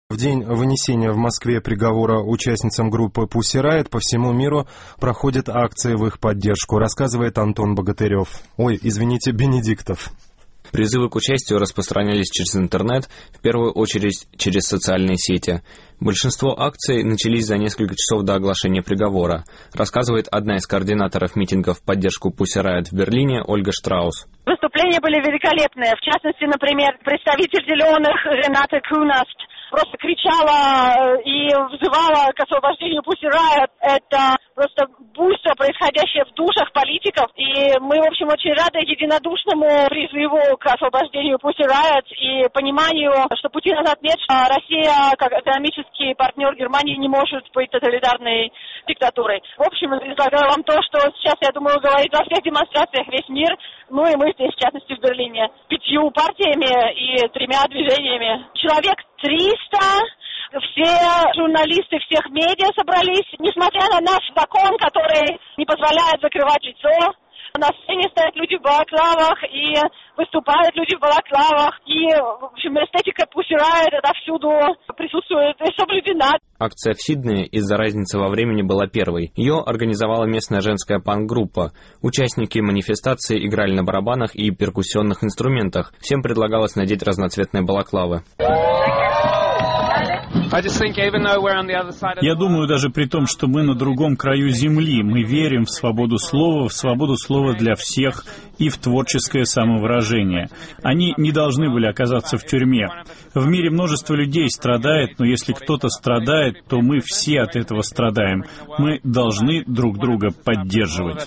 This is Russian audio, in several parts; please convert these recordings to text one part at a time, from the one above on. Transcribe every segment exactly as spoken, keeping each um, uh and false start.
В день вынесения в Москве приговора участницам группы Pussy Riot по всему миру проходят акции в их поддержку, рассказывает Антон Богатырев. Ой, извините, Бенедиктов. Призывы к участию распространялись через интернет, в первую очередь через социальные сети. Большинство акций начались за несколько часов до оглашения приговора, рассказывает одна из координаторов митингов в поддержку Pussy Riot в Берлине Ольга Штраус. Выступления были великолепные. В частности, например, представитель «Зеленых» Рената Кунаст просто кричала и взывала к освобождению Pussy Riot. Это просто буйство, происходящее в душах политиков. И мы, в общем, очень рады единодушному призыву к освобождению Pussy Riot и пониманию, что пути назад нет, что Россия, как экономический партнер Германии, не может быть тоталитарной диктатурой. В общем, излагаю вам то, что сейчас, я думаю, говорит во всех демонстрациях весь мир, ну и мы здесь, в частности, в Берлине, пятью партиями и тремя движениями. Человек триста, все журналисты всех медиа собрались, несмотря на наш закон, который не позволяет закрывать лицо. На сцене стоят люди в балаклавах, и выступают люди в балаклавах, и, в общем, эстетика Pussy Riot отовсюду присутствует и соблюдена. Акция в Сиднее из-за разницы во времени была первой. Ее организовала местная женская панк-группа. Участники манифестации играли на барабанах и перкуссионных инструментах. Всем предлагалось надеть разноцветные балаклавы. Я думаю, даже при том, что мы на другом краю земли, мы верим в свободу слова, в свободу слова для всех и в творческое самовыражение. Они не должны были оказаться в тюрьме. В мире множество людей страдает, но если кто-то страдает, то мы все от этого страдаем. Мы должны друг друга поддерживать.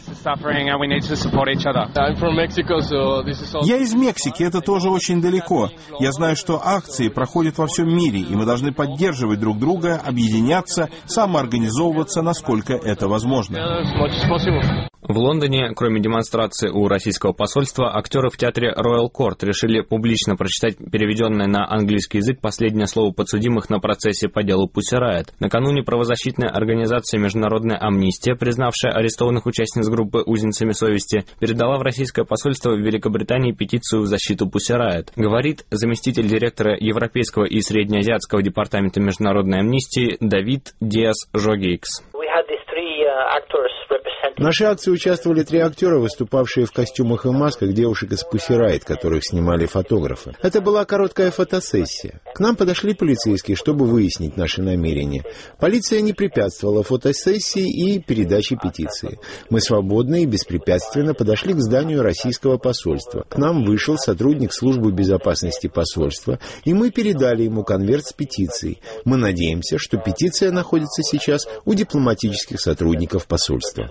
Я из Мексики, это тоже очень далеко. Я знаю, что акции проходят во всем мире, и мы должны поддерживать друг друга, объединяться, самоорганизовываться, насколько это возможно. В Лондоне, кроме демонстрации у российского посольства, актеры в театре Royal Court решили публично прочитать переведенное на английский язык последнее слово подсудимых на процессе по делу Pussy Riot. Накануне правозащитная организация «Международная амнистия», признавшая арестованных участниц группы узницами совести, передала в российское посольство в Великобритании петицию в защиту Pussy Riot. Говорит заместитель директора Европейского и Среднеазиатского департамента Международной амнистии Давид Диас-Жогейкс. В нашей акции участвовали три актера, выступавшие в костюмах и масках девушек из Pussy Riot, которых снимали фотографы. Это была короткая фотосессия. К нам подошли полицейские, чтобы выяснить наши намерения. Полиция не препятствовала фотосессии и передаче петиции. Мы свободно и беспрепятственно подошли к зданию российского посольства. К нам вышел сотрудник службы безопасности посольства, и мы передали ему конверт с петицией. Мы надеемся, что петиция находится сейчас у дипломатических сотрудников посольства.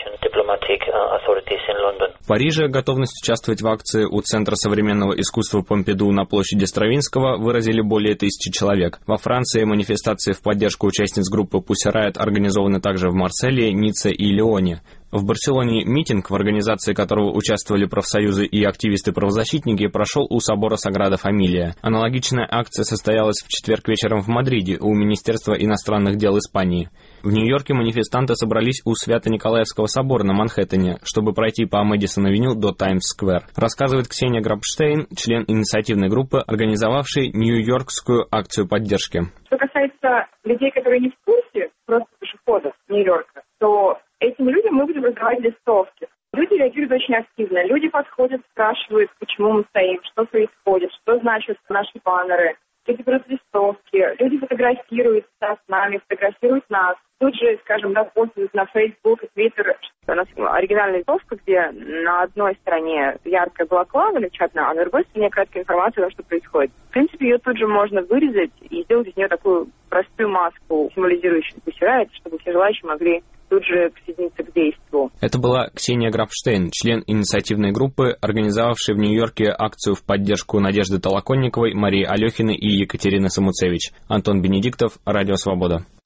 В Париже готовность участвовать в акции у Центра современного искусства Помпиду на площади Стравинского выразили более тысячи человек. Во Франции манифестации в поддержку участниц группы Pussy Riot организованы также в Марселе, Ницце и Лионе. В Барселоне митинг, в организации которого участвовали профсоюзы и активисты-правозащитники, прошел у собора Саграда Фамилия. Аналогичная акция состоялась в четверг вечером в Мадриде у Министерства иностранных дел Испании. В Нью-Йорке манифестанты собрались у Свято-Николаевского собора на Манхэттене, чтобы пройти по Мэдисон-авеню до Таймс-сквер. Рассказывает Ксения Грабштейн, член инициативной группы, организовавшей Нью-Йоркскую акцию поддержки. Что касается людей, которые не в курсе, просто пешеходов Нью-Йорка, то этим людям мы будем раздавать листовки. Люди реагируют очень активно. Люди подходят, спрашивают, почему мы стоим, что происходит, что значат наши баннеры. Люди берут листовки, люди фотографируются с нами, фотографируют нас. Тут же, скажем, да, постят на Facebook и Twitter. У нас оригинальная листовка, где на одной стороне яркая балаклава лечатная, а на другой стороне краткая информация о том, что происходит. В принципе, ее тут же можно вырезать и сделать из нее такую простую маску, символизирующую Pussy Riot, чтобы все желающие могли тут же присоединиться к действию. Это была Ксения Грабштейн, член инициативной группы, организовавшей в Нью-Йорке акцию в поддержку Надежды Толоконниковой, Марии Алехиной и Екатерины Самуцевич. Антон Бенедиктов, Радио Свобода.